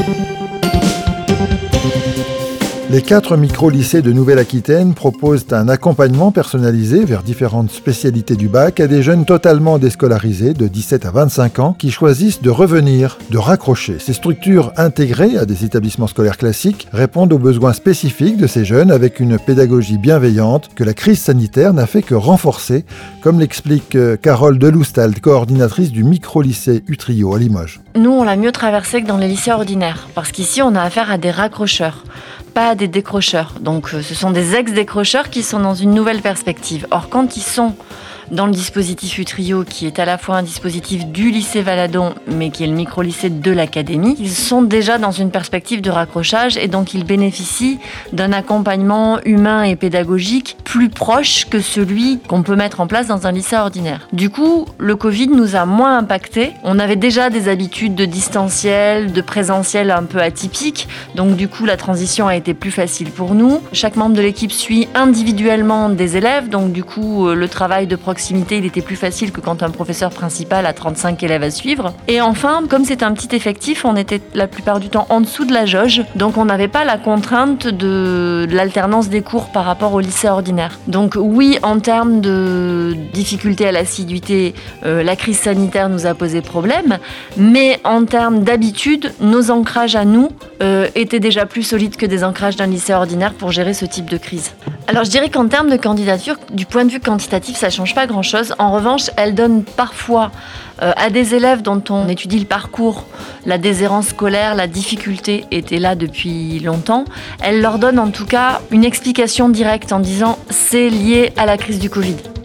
Les 4 micro-lycées de Nouvelle-Aquitaine proposent un accompagnement personnalisé vers différentes spécialités du bac à des jeunes totalement déscolarisés de 17 à 25 ans qui choisissent de revenir, de raccrocher. Ces structures intégrées à des établissements scolaires classiques répondent aux besoins spécifiques de ces jeunes avec une pédagogie bienveillante que la crise sanitaire n'a fait que renforcer, comme l'explique Carole Deloustal, coordinatrice du micro-lycée Utrio à Limoges. Nous, on l'a mieux traversé que dans les lycées ordinaires, parce qu'ici, on a affaire à des raccrocheurs, pas à des décrocheurs. Donc, ce sont des ex-décrocheurs qui sont dans une nouvelle perspective. Or, quand ils sont dans le dispositif Utrio, qui est à la fois un dispositif du lycée Valadon, mais qui est le micro-lycée de l'académie, ils sont déjà dans une perspective de raccrochage et donc ils bénéficient d'un accompagnement humain et pédagogique plus proche que celui qu'on peut mettre en place dans un lycée ordinaire. Du coup, le Covid nous a moins impactés. On avait déjà des habitudes de distanciel, de présentiel un peu atypiques, donc du coup la transition a été plus facile pour nous. Chaque membre de l'équipe suit individuellement des élèves, donc du coup le travail de proximité, il était plus facile que quand un professeur principal a 35 élèves à suivre. Et enfin, comme c'est un petit effectif, on était la plupart du temps en dessous de la jauge, donc on n'avait pas la contrainte de l'alternance des cours par rapport au lycée ordinaire. Donc oui, en termes de difficulté à l'assiduité, la crise sanitaire nous a posé problème, mais en termes d'habitude, nos ancrages à nous étaient déjà plus solides que des ancrages d'un lycée ordinaire pour gérer ce type de crise. Alors je dirais qu'en termes de candidature, du point de vue quantitatif, ça ne change pas grand-chose. En revanche, elle donne parfois à des élèves dont on étudie le parcours, la déshérence scolaire, la difficulté était là depuis longtemps. Elle leur donne en tout cas une explication directe en disant c'est lié à la crise du Covid.